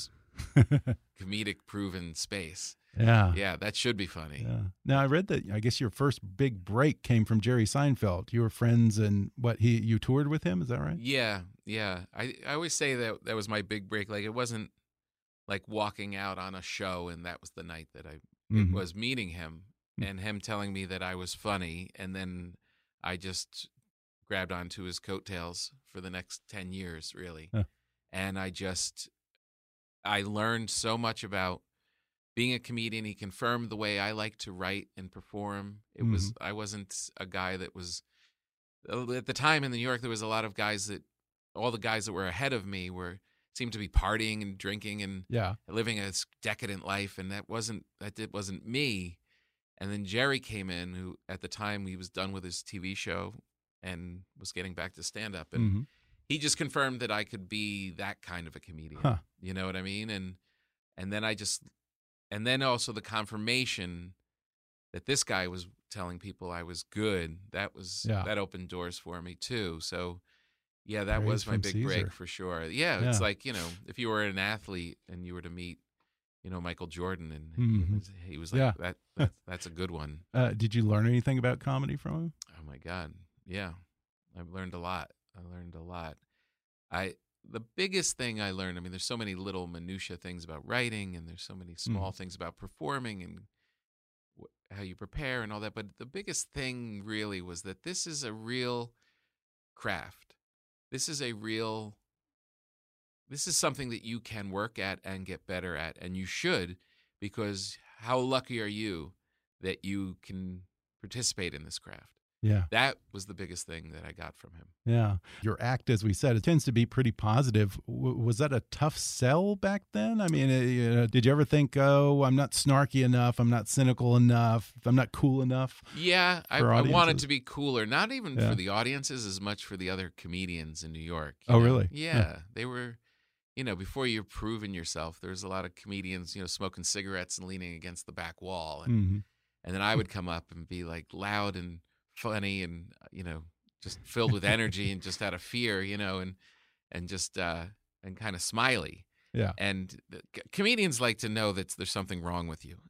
comedic proven space. yeah. Yeah, that should be funny. Yeah. Now I read that. I guess your first big break came from Jerry Seinfeld. You were friends, and what he you toured with him. Is that right? Yeah, yeah. I, I always say that that was my big break. Like it wasn't like walking out on a show and that was the night that I it Mhm. was meeting him Mm. and him telling me that I was funny, and then I just grabbed onto his coattails for the next ten years, really. Huh. And I just I learned so much about being a comedian. He confirmed the way I like to write and perform. It was Mm-hmm. I wasn't a guy that was at the time in New York. There was a lot of guys that all the guys that were ahead of me were seemed to be partying and drinking and Yeah. living a decadent life, and that wasn't that did, wasn't me. And then Jerry came in, who at the time he was done with his T V show and was getting back to stand up, and Mhm. he just confirmed that I could be that kind of a comedian. Huh. You know what I mean? And and then I just and then also the confirmation that this guy was telling people I was good. That was Yeah. that opened doors for me too. So yeah, that Praise was my from big Caesar. break for sure. Yeah, Yeah. it's like, you know, if you were an athlete and you were to meet, you know, Michael Jordan, and he Mhm. was, he was like, Yeah. that, that that's a good one. Uh, did you learn anything about comedy from him? Oh my God. Yeah. I've learned a lot. I learned a lot. I the biggest thing I learned, I mean, there's so many little minutia things about writing, and there's so many small Mm. things about performing and wh- how you prepare and all that. But the biggest thing really was that this is a real craft. This is a real, this is something that you can work at and get better at, and you should, because how lucky are you that you can participate in this craft? Yeah. That was the biggest thing that I got from him. Yeah. Your act, as we said, it tends to be pretty positive. W was that a tough sell back then? I mean, uh, you know, did you ever think, oh, I'm not snarky enough, I'm not cynical enough, I'm not cool enough? Yeah, I, for I wanted audiences? to be cooler, not even Yeah. for the audiences as much for the other comedians in New York. Oh, you know? really? Yeah, Yeah. they were, you know, before you're proving yourself, there's a lot of comedians, you know, smoking cigarettes and leaning against the back wall. And, Hmm. and then I would come up and be like loud and funny and, you know, just filled with energy and just out of fear, you know, and, and just, uh, and kind of smiley. Yeah. And the, c- comedians like to know that there's something wrong with you.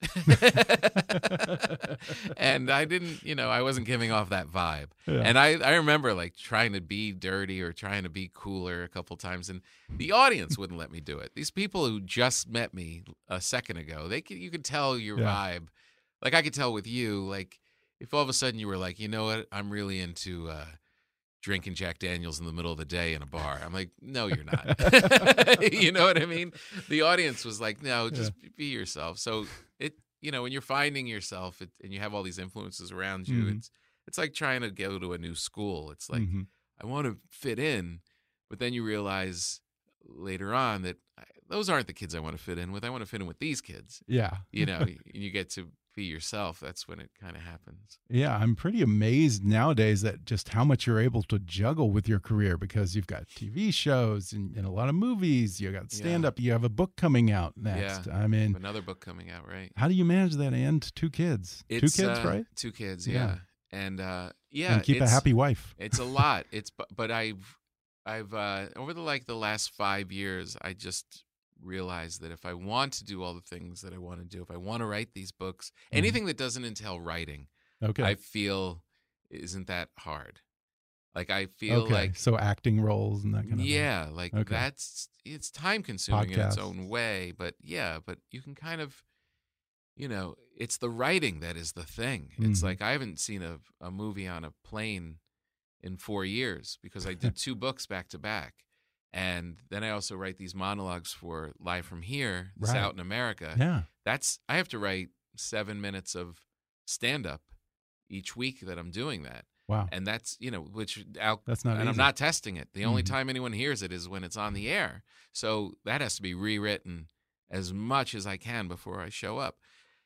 And I didn't, you know, I wasn't giving off that vibe. Yeah. And I, I remember like trying to be dirty or trying to be cooler a couple times, and the audience wouldn't let me do it. These people who just met me a second ago, they could, you could tell your Yeah. vibe. Like I could tell with you, like if all of a sudden you were like, you know what, I'm really into uh, drinking Jack Daniels in the middle of the day in a bar. I'm like, no, you're not. You know what I mean? The audience was like, no, just be yourself. So it, you know, when you're finding yourself it, and you have all these influences around you, Mhm. it's it's like trying to go to a new school. It's like Mhm. I want to fit in, but then you realize later on that I, those aren't the kids I want to fit in with. I want to fit in with these kids. Yeah. You know, and you get to be yourself. That's when it kind of happens. Yeah, I'm pretty amazed nowadays at just how much you're able to juggle with your career, because you've got T V shows and, and a lot of movies. You got stand up. You have a book coming out next. Yeah. I mean, Another book coming out, right? how do you manage that and two kids? It's, two kids, uh, right? Two kids, Yeah. yeah. And uh, yeah, And keep a it's- happy wife. It's a lot. It's bu- but I've I've uh, over the like the last five years, I just realized that if I want to do all the things that I want to do, if I want to write these books, Mhm. anything that doesn't entail writing, Okay. I feel isn't that hard. Like I feel okay. like so acting roles and that kind of thing. yeah, like Okay. that's it's time consuming in its Podcasts. own way, but yeah, but you can kind of, you know, it's the writing that is the thing. It's Mhm. like I haven't seen a, a movie on a plane in four years because I did two books back to back. And then I also write these monologues for Live from Here, this Right. Out in America. Yeah. That's I have to write seven minutes of stand up each week that I'm doing that. Wow. And that's, you know, which out That's not and I'm easy. not testing it. The only Mhm. time anyone hears it is when it's on the air. So that has to be rewritten as much as I can before I show up.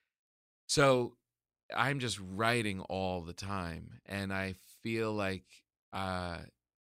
So I'm just writing all the time, and I feel like uh,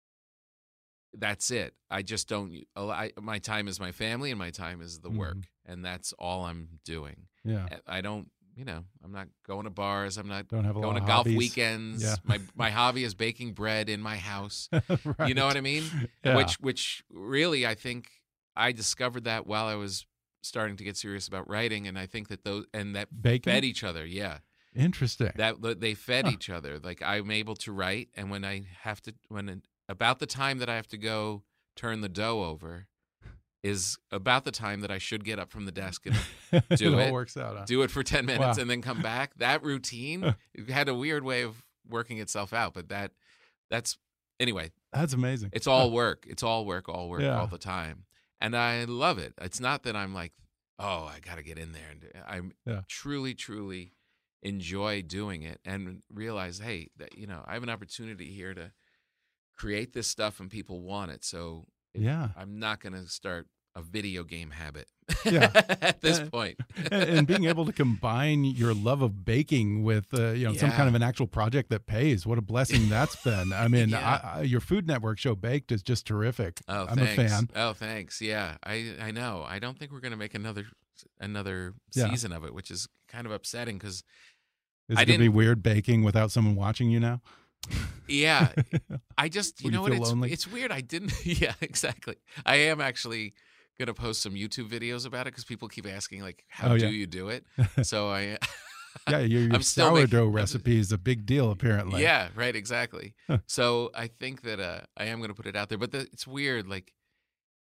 that's it. I just don't. I, my time is my family, and my time is the work, Mhm. and that's all I'm doing. Yeah. I don't. You know, I'm not going to bars. I'm not Don't have a lot going to of golf hobbies. weekends. Yeah. My my hobby is baking bread in my house. Right. You know what I mean? Yeah. Which which really I think I discovered that while I was starting to get serious about writing, and I think that those and that Baking? fed each other. Yeah, Interesting. that that they fed Huh. each other. Like I'm able to write, and when I have to, when it, about the time that I have to go turn the dough over, is about the time that I should get up from the desk and do it it. all works out. Huh? do it for ten minutes Wow. and then come back. That routine it had a weird way of working itself out, but that that's anyway. That's amazing. It's all work. It's all work, all work, Yeah. all the time. And I love it. It's not that I'm like, oh, I got to get in there. And I Yeah. truly, truly enjoy doing it and realize, hey, that you know, I have an opportunity here to create this stuff and people want it. So it- Yeah. I'm not going to start a video game habit Yeah. at this Uh, point. and, and being able to combine your love of baking with uh, you know some Yeah. kind of an actual project that pays, what a blessing that's been. I mean, Yeah. I, I, your Food Network show Baked is just terrific. Oh, I'm thanks. a fan. Oh, thanks. Yeah, I I know. I don't think we're going to make another another Yeah. season of it, which is kind of upsetting because Is I it gonna be didn't- weird baking without someone watching you now? yeah, I just you Will you know what feel it's lonely? it's weird. I didn't. Yeah, exactly. I am actually going to post some YouTube videos about it because people keep asking like, how Oh, do yeah. you do it? So I. Yeah, your, your I'm still making- sourdough recipe is a big deal, apparently. Yeah, right, exactly. So I think that uh, I am going to put it out there, but the, it's weird. Like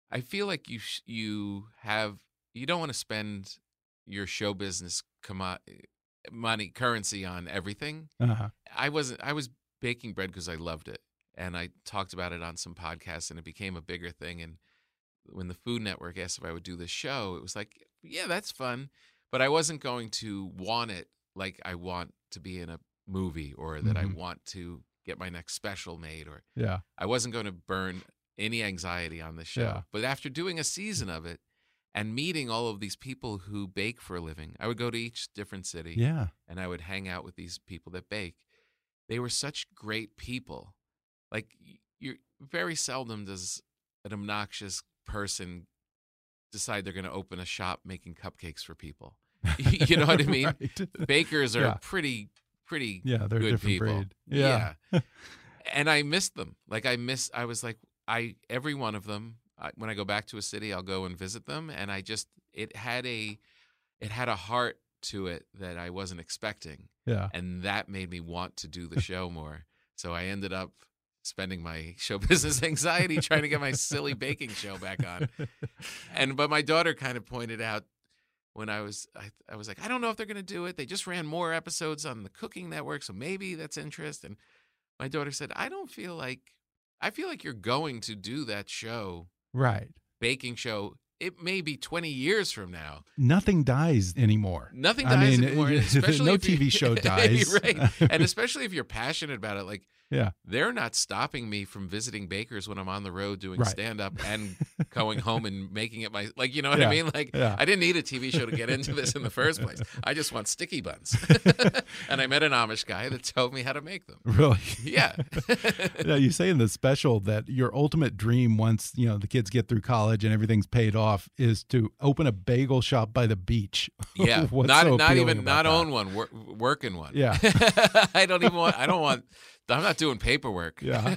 I feel like you sh- you have you don't want to spend your show business commo- money currency on everything. Uh-huh. I wasn't. I was baking bread because I loved it, and I talked about it on some podcasts, and it became a bigger thing. And when the Food Network asked if I would do this show, it was like, yeah, that's fun, but I wasn't going to want it like I want to be in a movie or that Mhm. I want to get my next special made, or Yeah. I wasn't going to burn any anxiety on the show. Yeah. But after doing a season of it and meeting all of these people who bake for a living, I would go to each different city Yeah. and I would hang out with these people that bake. They were such great people. Like, you're very seldom does an obnoxious person decide they're going to open a shop making cupcakes for people. You know what I mean? Right. Bakers are Yeah. pretty, pretty Yeah, they're a good different people. breed. Yeah. Yeah. And I missed them. Like I miss. I was like, I every one of them. I, when I go back to a city, I'll go and visit them, and I just it had a, it had a heart to it that I wasn't expecting, Yeah. and that made me want to do the show more. So I ended up spending my show business anxiety trying to get my silly baking show back on. And but my daughter kind of pointed out when I was I, I was like, I don't know if they're going to do it. They just ran more episodes on the Cooking Network, so maybe that's interest. And my daughter said, I don't feel like I feel like you're going to do that show, Right. baking show. It may be twenty years from now. Nothing dies anymore. Nothing I dies mean, anymore. it- Especially no if you- T V show dies. Right. And especially if you're passionate about it. Like, Yeah. they're not stopping me from visiting bakers when I'm on the road doing Right. stand-up and going home and making it my, like, you know what Yeah. I mean? Like, Yeah. I didn't need a T V show to get into this in the first place. I just want sticky buns. And I met an Amish guy that told me how to make them. Really? Yeah. Yeah, you say in the special that your ultimate dream once, you know, the kids get through college and everything's paid off is to open a bagel shop by the beach. Yeah. What's not so not appealing even, about not that? own one, wor- work in one. Yeah. I don't even want, I don't want, I'm not doing paperwork. Yeah.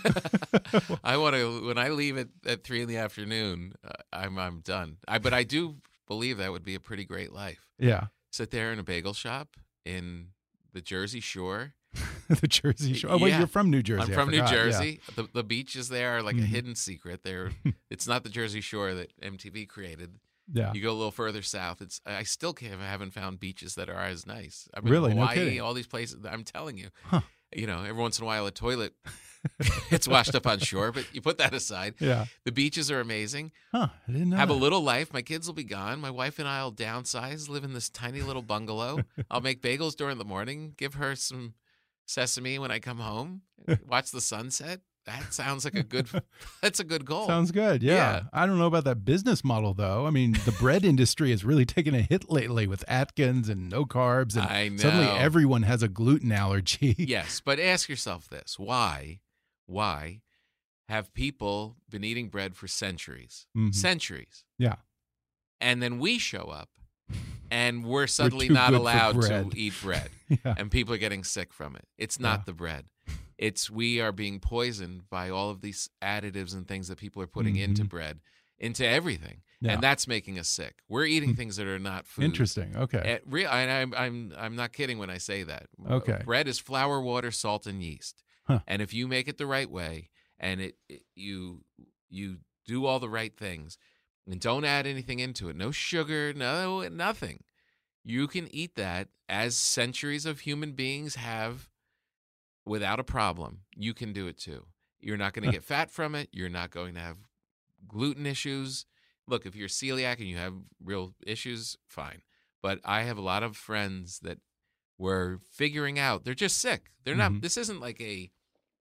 I want to, when I leave at, at three in the afternoon, uh, I'm, I'm done. I, but I do believe that would be a pretty great life. Yeah. Sit there in a bagel shop in the Jersey Shore. The Jersey Shore. Oh, wait, Yeah. you're from New Jersey. I'm I from New forgot. Yeah. Jersey. The the beaches there are like Mhm. a hidden secret. They're it's not the Jersey Shore that M T V created. Yeah. You go a little further south. It's I still can't, haven't found beaches that are as nice. I've been Really? in No Hawaii, kidding. all these places. I'm telling you. Huh. You know, every once in a while a toilet gets washed up on shore, but you put that aside. Yeah. The beaches are amazing. Huh. I didn't know. Have a that. little life. My kids will be gone. My wife and I will downsize, live in this tiny little bungalow. I'll make bagels during the morning, give her some sesame when I come home, watch the sunset. That sounds like a good, that's a good goal. Sounds good. Yeah. Yeah. I don't know about that business model, though. I mean, the bread industry has really taken a hit lately with Atkins and no carbs. And I know. suddenly everyone has a gluten allergy. Yes, but ask yourself this. Why, why have people been eating bread for centuries? Mhm. Centuries. Yeah. And then we show up and we're suddenly too not good for allowed to bread. eat bread. Yeah. And people are getting sick from it. It's not Yeah. the bread. It's we are being poisoned by all of these additives and things that people are putting into Mhm. bread, into everything, Yeah. and that's making us sick. We're eating things that are not food. Interesting. Okay. And re- and I'm I'm I'm not kidding when I say that. Okay. Bread is flour, water, salt, and yeast. Huh. And if you make it the right way, and it, it you you do all the right things, and don't add anything into it, no sugar, no nothing, you can eat that as centuries of human beings have without a problem. You can do it too. You're not going to get fat from it. You're not going to have gluten issues. Look, if you're celiac and you have real issues, fine. But I have a lot of friends that were figuring out they're just sick. They're not. Mhm. This isn't like a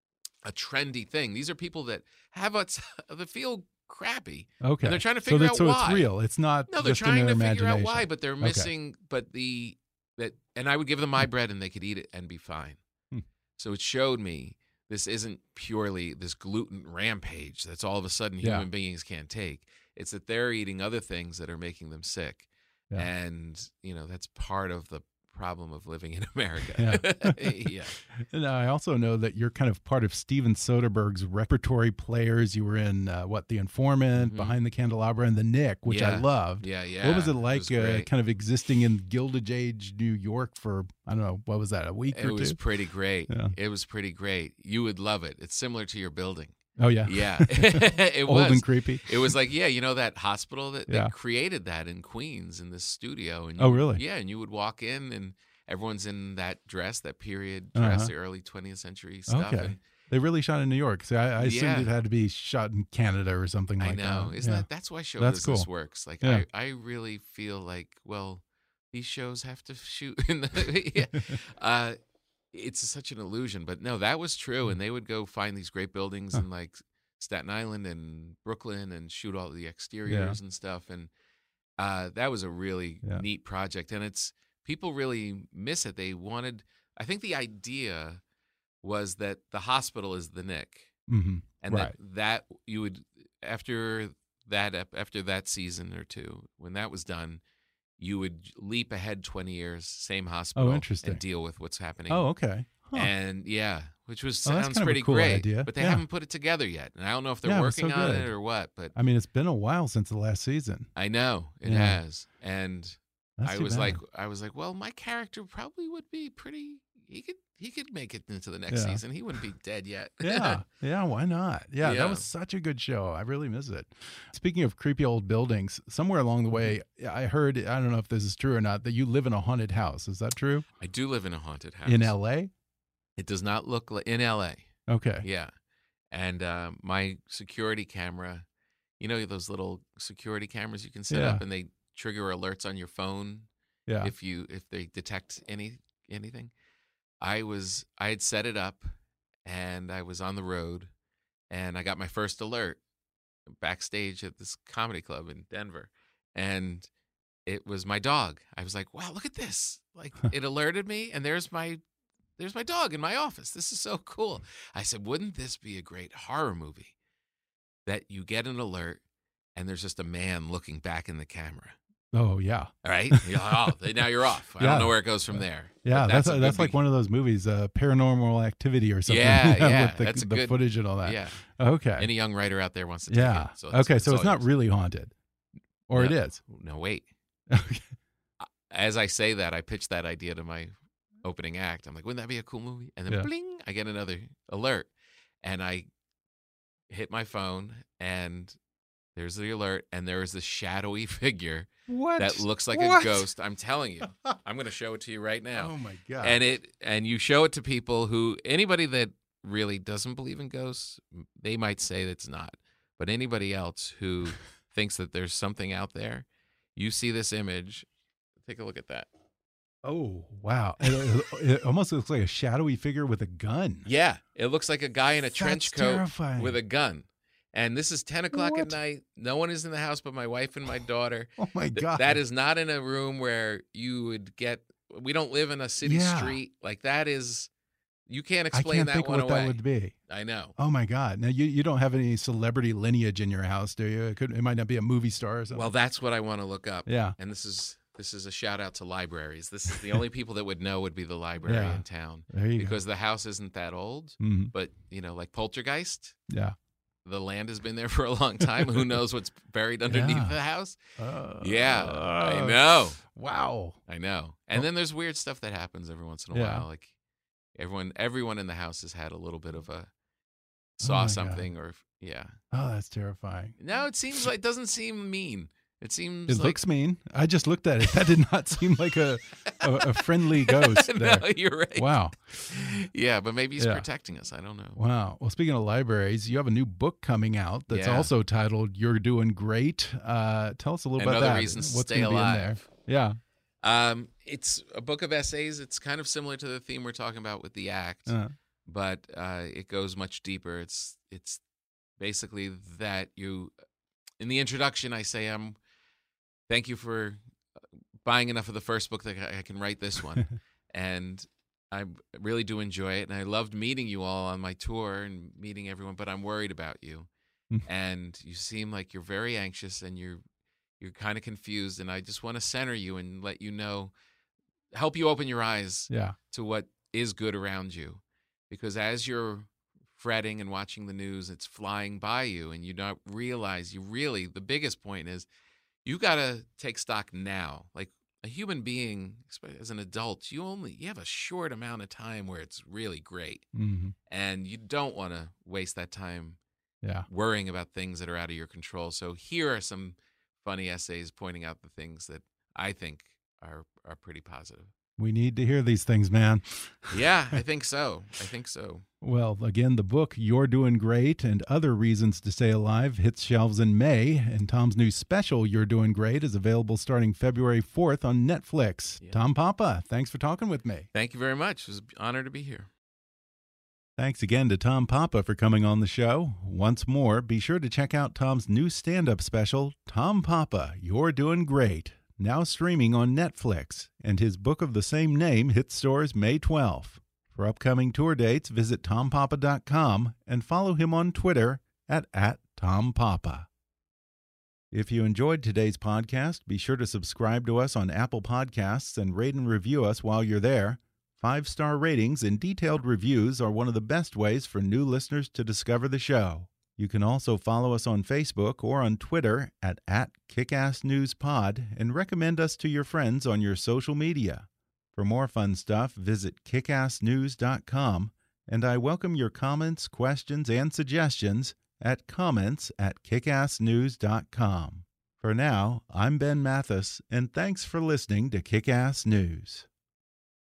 a trendy thing. These are people that have a that feel crappy. Okay. And they're trying to so figure that, out so why. it's real. It's not No, they're just trying in to their figure out imagination. why, but they're Okay. missing. But the that, and I would give them my bread, and they could eat it and be fine. Hmm. So it showed me this isn't purely this gluten rampage that's all of a sudden Yeah. human beings can't take. It's that they're eating other things that are making them sick, Yeah. and you know that's part of the problem of living in America. Yeah. Yeah. And I also know that you're kind of part of Steven Soderbergh's repertory players. You were in uh, what, The Informant, Mhm. Behind the Candelabra, and The Nick, which I Yeah. loved. Yeah, yeah. What was it It like, was uh, great. kind of existing in Gilded Age New York for, I don't know, what was that, a week It or was two? pretty great. Yeah. It was pretty great. You would love it. It's similar to your building. Oh, yeah. Yeah. It Old was. and creepy. It was like, yeah, you know that hospital that Yeah. they created that in Queens in this studio. And Oh, you- really? Yeah, and you would walk in and everyone's in that dress, that period dress, Uh-huh. the early twentieth century stuff. Okay. And They really shot in New York. See, I, I assumed Yeah. it had to be shot in Canada or something I like know. that. Isn't Yeah. that that's why show That's business cool. works? Like Yeah. I, I really feel like, well, these shows have to shoot in the yeah. uh it's such an illusion. But no, that was true. And they would go find these great buildings in like Staten Island and Brooklyn and shoot all the exteriors and stuff. And uh that was a really Yeah. neat project. And it's people really miss it. They wanted I think the idea was that the hospital is the Nick. hmm And Right. that, that you would after that ep- after that season or two, when that was done, you would leap ahead twenty years, same hospital, interesting. and deal with what's happening. Oh, okay. Huh. And yeah, which was Oh, that's sounds kind of a pretty cool great. idea. But they Yeah. haven't put it together yet, and I don't know if they're Yeah, it was so working on good. it or what. But I mean, it's been a while since the last season. I know it Yeah. has, and That's I too was bad. like, I was like, well, my character probably would be pretty. He could he could make it into the next Yeah. season. He wouldn't be dead yet. Yeah, yeah, why not? Yeah, Yeah. that was such a good show. I really miss it. Speaking of creepy old buildings, somewhere along the way, I heard, I don't know if this is true or not, that you live in a haunted house. Is that true? I do live in a haunted house In L A? It does not look like in L A. Okay. Yeah, and uh, my security camera, you know those little security cameras you can set Yeah. up, and they trigger alerts on your phone Yeah. if you if they detect any anything. I was I had set it up, and I was on the road, and I got my first alert backstage at this comedy club in Denver, and it was my dog. I was like, "Wow, look at this!" Like it alerted me, and there's my there's my dog in my office. This is so cool. I said, "Wouldn't this be a great horror movie that you get an alert, and there's just a man looking back in the camera?" Oh, yeah. All right, you're like, oh, now you're off. I Yeah. don't know where it goes from there. Yeah, But that's a that's, good like be- one of those movies, uh, Paranormal Activity or something. Yeah, yeah, with the, that's a the good- footage and all that. Yeah. Okay. Any young writer out there wants to take yeah. it. So that's- okay, that's so it's all not yours. really haunted. Or it No. is. No, wait. Okay. As I say that, I pitched that idea to my opening act. I'm like, wouldn't that be a cool movie? And then Yeah. bling, I get another alert. And I hit my phone, and there's the alert, and there is this shadowy figure What? that looks like What? a ghost. I'm telling you. I'm going to show it to you right now. Oh, my God. and it and you show it to people who anybody that really doesn't believe in ghosts, they might say that's not. But anybody else who thinks that there's something out there, you see this image, take a look at that. Oh, wow. It, it almost looks like a shadowy figure with a gun. Yeah, it looks like a guy in a trench That's coat terrifying. with a gun. And this is ten o'clock What? at night. No one is in the house but my wife and my daughter. Oh, my Th- God. That is not in a room where you would get. We don't live in a city Yeah. street. Like that is. You can't I explain can't that think one what that away. would be. I know. Oh, my God. Now, you, you don't have any celebrity lineage in your house, do you? It, could, it might not be a movie star or something. Well, that's what I want to look up. yeah. And this is this is a shout out to libraries. This is the only people that would know would be the library Yeah. in town There you because the house isn't that old. go. hmm But you know, like Poltergeist, Yeah. the land has been there for a long time. Who knows what's buried underneath Yeah. the house? Uh, Yeah, I know. Wow. I know. And then there's weird stuff that happens every once in a Yeah. while. Like everyone, everyone in the house has had a little bit of a Oh saw my God. something or yeah. Oh, that's terrifying. No, it seems like it doesn't seem mean. It seems It like, looks mean. I just looked at it. That did not seem like a a, a friendly ghost. no, There. you're right. Wow. Yeah, but maybe he's Yeah. protecting us. I don't know. Wow. Well, speaking of libraries, you have a new book coming out that's Yeah. also titled "You're Doing Great." Uh, tell us a little Another about that. reason to What's stay gonna be in there? alive. Yeah. Um, it's a book of essays. It's kind of similar to the theme we're talking about with the act, Uh, but uh, it goes much deeper. It's it's basically that you, in the introduction, I say, "I'm thank you for buying enough of the first book that I I can write this one," and I really do enjoy it, and I loved meeting you all on my tour and meeting everyone. But I'm worried about you, Mm. and you seem like you're very anxious and you're you're kind of confused, and I just want to center you and let you know, help you open your eyes yeah. to what is good around you, because as you're fretting and watching the news, it's flying by you, and you don't realize you really the biggest point is you got to take stock now. Like a human being, especially as an adult, you only you have a short amount of time where it's really great, hmm and you don't want to waste that time Yeah. worrying about things that are out of your control. So here are some funny essays pointing out the things that I think are are pretty positive. We need to hear these things, man. Yeah, I think so. I think so. Well, again, the book You're Doing Great and Other Reasons to Stay Alive hits shelves in May, and Tom's new special, You're Doing Great, is available starting February fourth on Netflix. Yeah. Tom Papa, thanks for talking with me. Thank you very much. It was an honor to be here. Thanks again to Tom Papa for coming on the show. Once more, be sure to check out Tom's new stand-up special, Tom Papa, You're Doing Great, now streaming on Netflix, and his book of the same name hits stores May twelfth. For upcoming tour dates, visit tom papa dot com and follow him on Twitter at, at tompapa. If you enjoyed today's podcast, be sure to subscribe to us on Apple Podcasts and rate and review us while you're there. Five-star ratings and detailed reviews are one of the best ways for new listeners to discover the show. You can also follow us on Facebook or on Twitter at, at KickassNewsPod and recommend us to your friends on your social media. For more fun stuff, visit kick ass news dot com, and I welcome your comments, questions, and suggestions at comments at kick ass news dot com. For now, I'm Ben Mathis, and thanks for listening to Kick-Ass News.